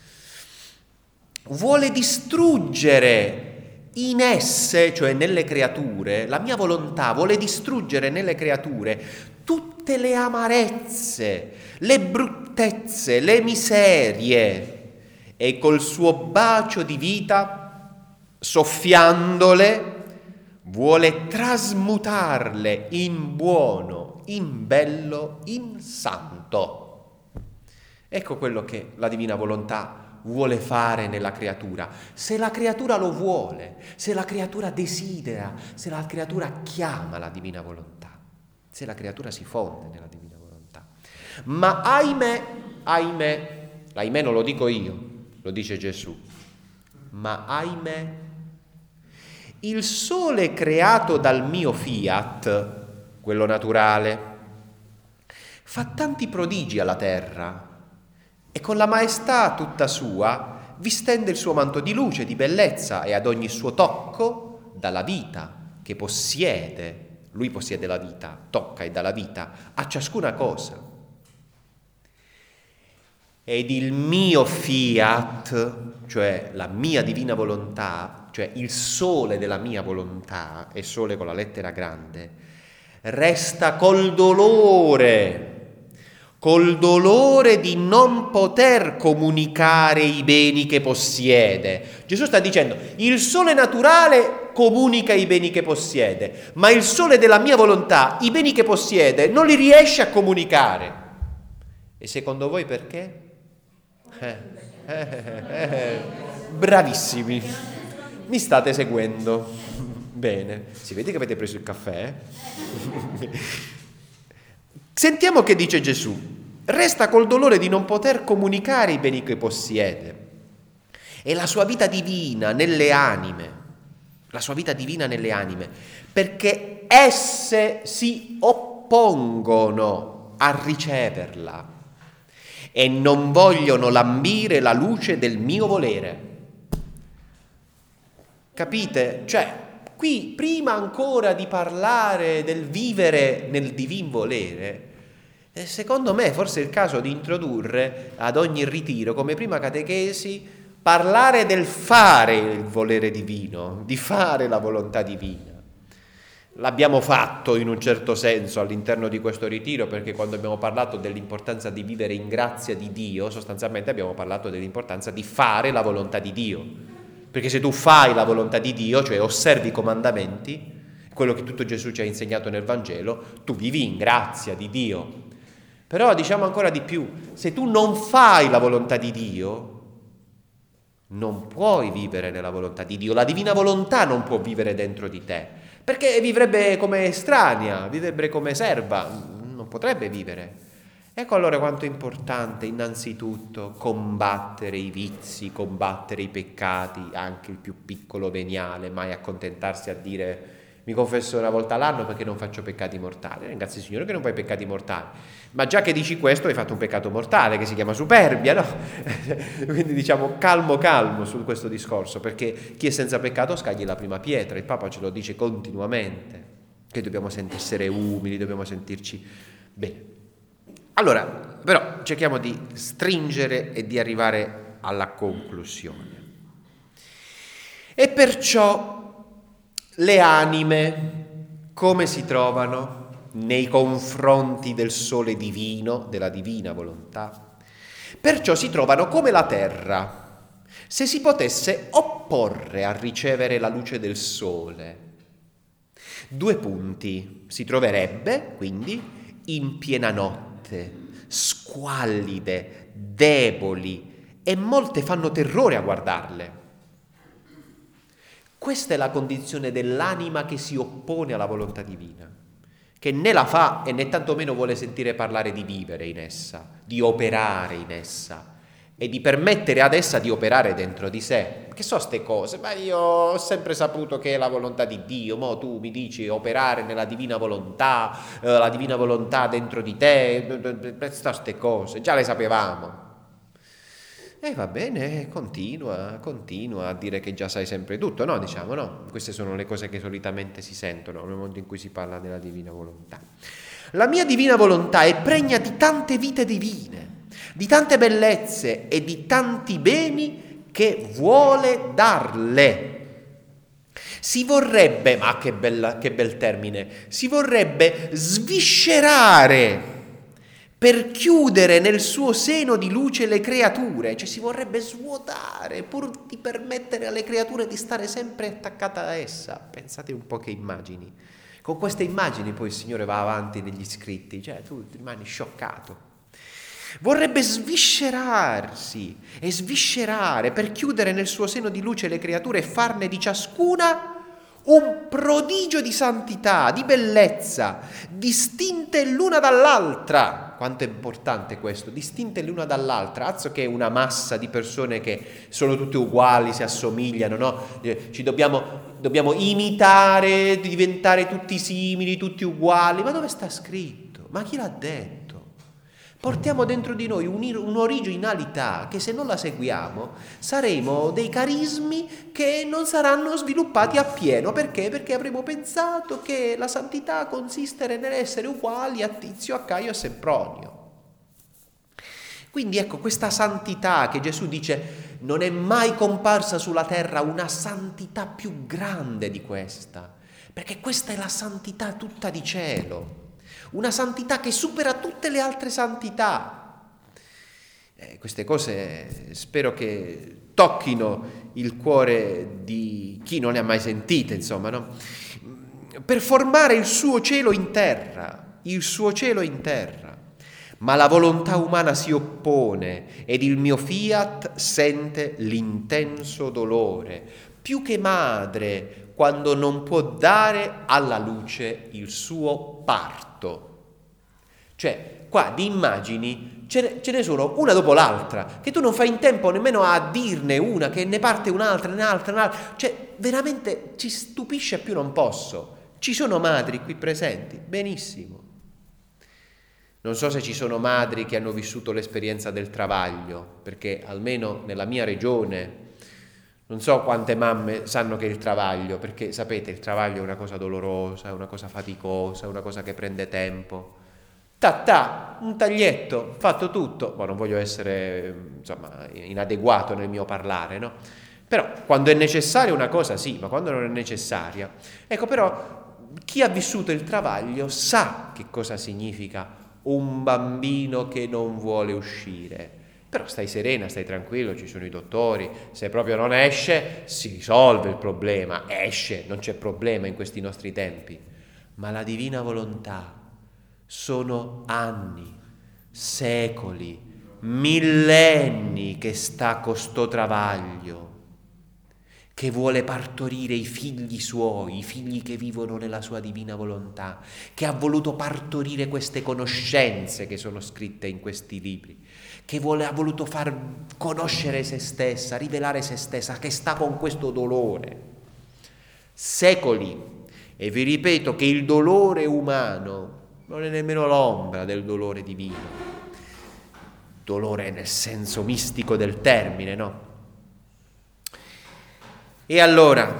Vuole distruggere in esse, cioè nelle creature, la mia volontà vuole distruggere nelle creature tutte le amarezze, le bruttezze, le miserie e col suo bacio di vita, soffiandole, vuole trasmutarle in buono, in bello, in santo. Ecco quello che la divina volontà vuole fare nella creatura, se la creatura lo vuole, se la creatura desidera, se la creatura chiama la divina volontà, se la creatura si fonde nella divina volontà. Ma ahimè, non lo dico io, lo dice Gesù, ma ahimè, il sole creato dal mio fiat, quello naturale, fa tanti prodigi alla terra, e con la maestà tutta sua vi stende il suo manto di luce, di bellezza, e ad ogni suo tocco dà la vita che possiede, lui possiede la vita, tocca e dà la vita a ciascuna cosa. Ed il mio fiat, cioè la mia divina volontà, cioè il sole della mia volontà, e sole con la lettera grande, resta col dolore di non poter comunicare i beni che possiede. Gesù sta dicendo, il sole naturale comunica i beni che possiede, ma il sole della mia volontà, i beni che possiede, non li riesce a comunicare. E secondo voi perché? Bravissimi, mi state seguendo. Bene, si vede che avete preso il caffè? Sentiamo che dice Gesù, resta col dolore di non poter comunicare i beni che possiede e la sua vita divina nelle anime, perché esse si oppongono a riceverla e non vogliono lambire la luce del mio volere. Capite? Cioè, qui, prima ancora di parlare del vivere nel divin volere, secondo me forse è il caso di introdurre ad ogni ritiro, come prima catechesi, parlare del fare il volere divino, di fare la volontà divina. L'abbiamo fatto in un certo senso all'interno di questo ritiro, perché quando abbiamo parlato dell'importanza di vivere in grazia di Dio, sostanzialmente abbiamo parlato dell'importanza di fare la volontà di Dio. Perché se tu fai la volontà di Dio, cioè osservi i comandamenti, quello che tutto Gesù ci ha insegnato nel Vangelo, tu vivi in grazia di Dio. Però diciamo ancora di più, se tu non fai la volontà di Dio, non puoi vivere nella volontà di Dio, la divina volontà non può vivere dentro di te, perché vivrebbe come estranea, vivrebbe come serva, non potrebbe vivere. Ecco allora quanto è importante innanzitutto combattere i vizi, combattere i peccati, anche il più piccolo veniale, mai accontentarsi a dire Mi confesso una volta all'anno perché non faccio peccati mortali. Ringrazio il Signore che non fai peccati mortali. Ma già che dici questo hai fatto un peccato mortale che si chiama superbia, no? Quindi diciamo calmo su questo discorso, perché chi è senza peccato scagli la prima pietra. Il Papa ce lo dice continuamente, che dobbiamo essere umili, dobbiamo sentirci bene. Allora, però cerchiamo di stringere e di arrivare alla conclusione. E perciò le anime come si trovano nei confronti del sole divino, della divina volontà? Perciò si trovano come la terra, se si potesse opporre a ricevere la luce del sole. 2 punti, si troverebbe quindi in piena notte, squallide, deboli, e molte fanno terrore a guardarle. Questa è la condizione dell'anima che si oppone alla volontà divina, che né la fa e né tantomeno vuole sentire parlare di vivere in essa, di operare in essa e di permettere ad essa di operare dentro di sé. Che so ste cose? Ma io ho sempre saputo che è la volontà di Dio, mo tu mi dici operare nella divina volontà, la divina volontà dentro di te, so ste cose, già le sapevamo. E va bene, continua a dire che già sai sempre tutto, no? Diciamo, no? Queste sono le cose che solitamente si sentono nel mondo in cui si parla della divina volontà. La mia divina volontà è pregna di tante vite divine, di tante bellezze e di tanti beni che vuole darle. Si vorrebbe, ma che bel termine, si vorrebbe sviscerare per chiudere nel suo seno di luce le creature, cioè si vorrebbe svuotare pur di permettere alle creature di stare sempre attaccate a essa. Pensate un po' che immagini. Con queste immagini poi il Signore va avanti negli scritti, cioè tu rimani scioccato. Vorrebbe sviscerarsi e sviscerare per chiudere nel suo seno di luce le creature e farne di ciascuna un prodigio di santità, di bellezza, distinte l'una dall'altra. Quanto è importante questo, distinte l'una dall'altra, azzo che una massa di persone che sono tutte uguali, si assomigliano, no? Ci dobbiamo imitare, diventare tutti simili, tutti uguali. Ma dove sta scritto? Ma chi l'ha detto? Portiamo dentro di noi un'originalità che se non la seguiamo saremo dei carismi che non saranno sviluppati appieno. Perché? Perché avremo pensato che la santità consiste nell'essere uguali a Tizio, a Caio, a Sempronio. Quindi ecco, questa santità che Gesù dice non è mai comparsa sulla terra una santità più grande di questa, perché questa è la santità tutta di cielo. Una santità che supera tutte le altre santità. Queste cose spero che tocchino il cuore di chi non le ha mai sentite, insomma, no? Per formare il suo cielo in terra, Ma la volontà umana si oppone ed il mio fiat sente l'intenso dolore, più che madre quando non può dare alla luce il suo parto. Cioè, qua di immagini ce ne sono una dopo l'altra, che tu non fai in tempo nemmeno a dirne una, che ne parte un'altra. Cioè, veramente ci stupisce a più non posso. Ci sono madri qui presenti, benissimo. Non so se ci sono madri che hanno vissuto l'esperienza del travaglio, perché almeno nella mia regione non so quante mamme sanno che è il travaglio, perché sapete il travaglio è una cosa dolorosa, è una cosa faticosa, è una cosa che prende tempo. Un taglietto, fatto tutto. Ma non voglio essere insomma inadeguato nel mio parlare, no? Però quando è necessaria una cosa sì, ma quando non è necessaria. Ecco, però chi ha vissuto il travaglio sa che cosa significa un bambino che non vuole uscire. Però stai serena, stai tranquillo, ci sono i dottori, se proprio non esce si risolve il problema, esce, non c'è problema in questi nostri tempi. Ma la divina volontà sono anni, secoli, millenni che sta con sto travaglio, che vuole partorire i figli suoi, i figli che vivono nella sua divina volontà, che ha voluto partorire queste conoscenze che sono scritte in questi libri, che ha voluto far conoscere se stessa, rivelare se stessa, che sta con questo dolore. Secoli. E vi ripeto che il dolore umano non è nemmeno l'ombra del dolore divino. Dolore nel senso mistico del termine, no? E allora,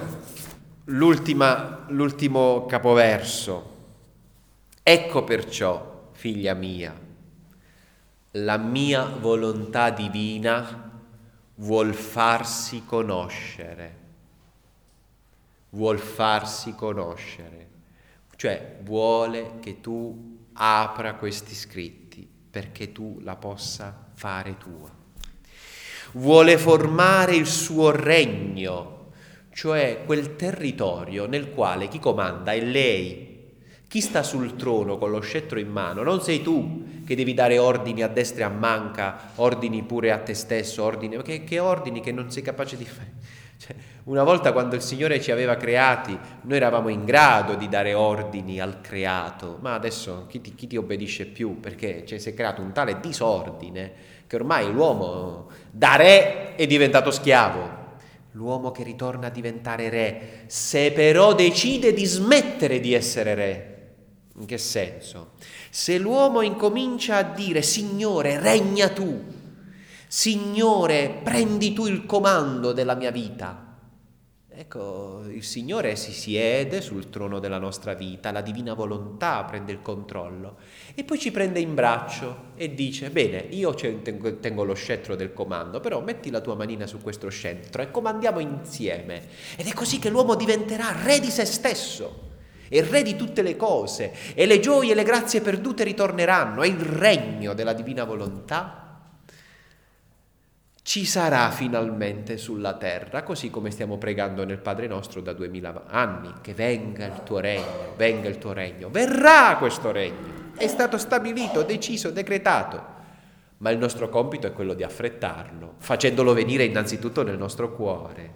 l'ultimo capoverso. Ecco perciò, figlia mia, la mia volontà divina vuol farsi conoscere. Vuol farsi conoscere. Cioè, vuole che tu apra questi scritti perché tu la possa fare tua. Vuole formare il suo regno, cioè quel territorio nel quale chi comanda è lei. Chi sta sul trono con lo scettro in mano? Non sei tu che devi dare ordini a destra e a manca, ordini pure a te stesso, ordini che ordini che non sei capace di fare. Cioè, una volta quando il Signore ci aveva creati, noi eravamo in grado di dare ordini al creato, ma adesso chi ti obbedisce più? Perché si è creato un tale disordine che ormai l'uomo da re è diventato schiavo. L'uomo che ritorna a diventare re, se però decide di smettere di essere re. In che senso? Se l'uomo incomincia a dire: Signore, regna tu, Signore, prendi tu il comando della mia vita. Ecco, il Signore si siede sul trono della nostra vita, la divina volontà prende il controllo e poi ci prende in braccio e dice: bene, io tengo lo scettro del comando, però metti la tua manina su questo scettro e comandiamo insieme. Ed è così che l'uomo diventerà re di se stesso e re di tutte le cose, e le gioie e le grazie perdute ritorneranno, e il regno della divina volontà ci sarà finalmente sulla terra, così come stiamo pregando nel Padre nostro da 2000 anni, che venga il tuo regno, venga il tuo regno. Verrà questo regno, è stato stabilito, deciso, decretato, ma il nostro compito è quello di affrettarlo, facendolo venire innanzitutto nel nostro cuore.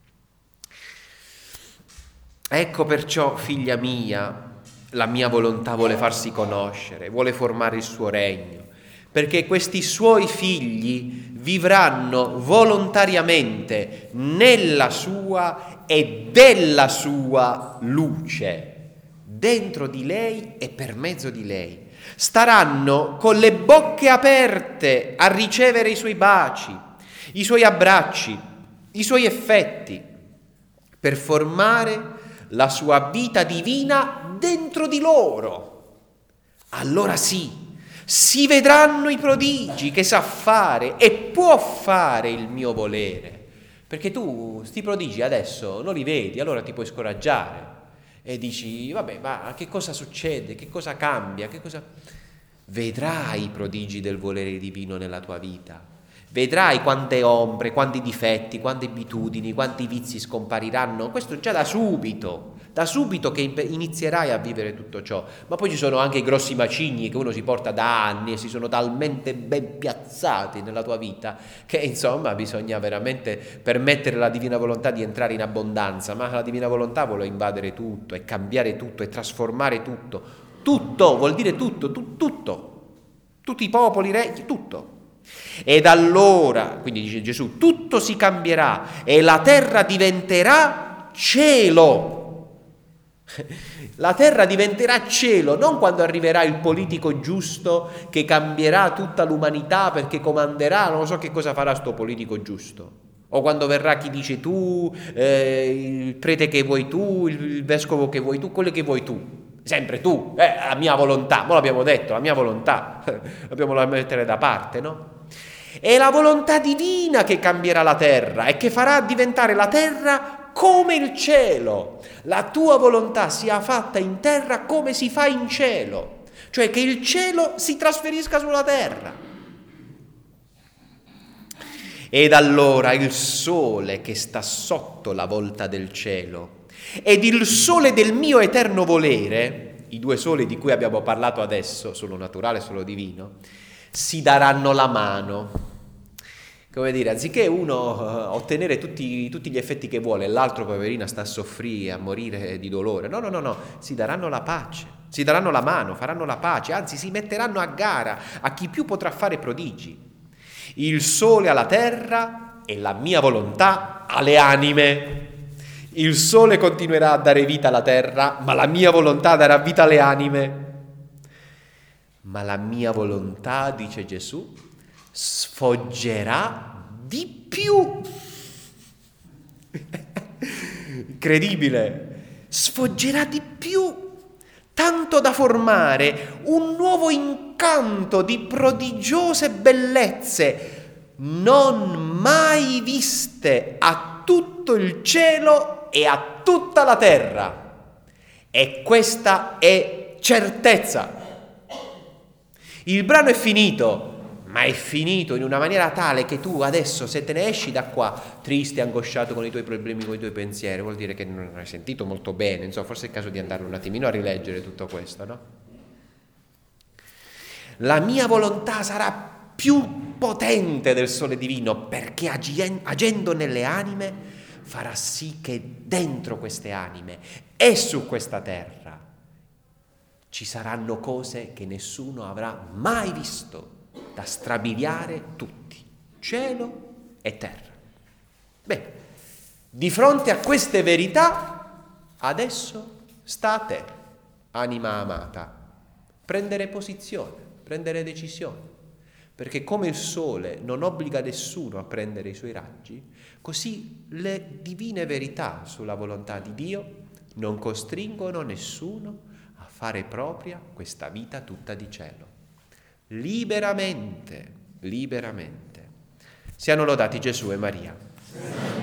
Ecco perciò, figlia mia, la mia volontà vuole farsi conoscere, vuole formare il suo regno, perché questi suoi figli vivranno volontariamente nella sua e della sua luce, dentro di lei e per mezzo di lei. Staranno con le bocche aperte a ricevere i suoi baci, i suoi abbracci, i suoi effetti, per formare la sua vita divina dentro di loro. Allora sì, si vedranno i prodigi che sa fare e può fare il mio volere, perché tu sti prodigi adesso non li vedi, allora ti puoi scoraggiare e dici: vabbè, ma che cosa succede, che cosa cambia, vedrai i prodigi del volere divino nella tua vita, vedrai quante ombre, quanti difetti, quante abitudini, quanti vizi scompariranno. Questo già da subito che inizierai a vivere tutto ciò. Ma poi ci sono anche i grossi macigni che uno si porta da anni e si sono talmente ben piazzati nella tua vita che insomma bisogna veramente permettere alla divina volontà di entrare in abbondanza. Ma la divina volontà vuole invadere tutto e cambiare tutto e trasformare tutto. Tutto vuol dire tutto, tutto, tutti i popoli, re, tutto. Ed allora, quindi dice Gesù, tutto si cambierà e la terra diventerà cielo. La terra diventerà cielo, non quando arriverà il politico giusto che cambierà tutta l'umanità perché comanderà, non so che cosa farà sto politico giusto, o quando verrà chi dice tu, il prete che vuoi tu, il vescovo che vuoi tu, quello che vuoi tu, sempre tu, la mia volontà, mo l'abbiamo detto, la mia volontà, dobbiamo la mettere da parte, no? È la volontà divina che cambierà la terra e che farà diventare la terra come il cielo. La tua volontà sia fatta in terra come si fa in cielo, cioè che il cielo si trasferisca sulla terra. Ed allora il sole che sta sotto la volta del cielo ed il sole del mio eterno volere, i due soli di cui abbiamo parlato adesso, solo naturale e solo divino, si daranno la mano. Come dire, anziché uno ottenere tutti gli effetti che vuole e l'altro poverino sta a soffrire, a morire di dolore, no, si daranno la pace, si daranno la mano, faranno la pace, anzi si metteranno a gara a chi più potrà fare prodigi. Il sole alla terra e la mia volontà alle anime. Il sole continuerà a dare vita alla terra, ma la mia volontà darà vita alle anime. Ma la mia volontà, dice Gesù, sfoggerà di più. Incredibile, sfoggerà di più, tanto da formare un nuovo incanto di prodigiose bellezze non mai viste a tutto il cielo e a tutta la terra. E questa è certezza. Il brano è finito, ma è finito in una maniera tale che tu adesso, se te ne esci da qua triste, angosciato con i tuoi problemi, con i tuoi pensieri, vuol dire che non hai sentito molto bene, insomma, forse è il caso di andare un attimino a rileggere tutto questo, no? La mia volontà sarà più potente del sole divino, perché agendo nelle anime farà sì che dentro queste anime e su questa terra ci saranno cose che nessuno avrà mai visto, da strabiliare tutti, cielo e terra. Bene, di fronte a queste verità, adesso sta a te, anima amata, prendere posizione, prendere decisione, perché come il sole non obbliga nessuno a prendere i suoi raggi, così le divine verità sulla volontà di Dio non costringono nessuno a fare propria questa vita tutta di cielo. Liberamente, liberamente. Siano lodati Gesù e Maria.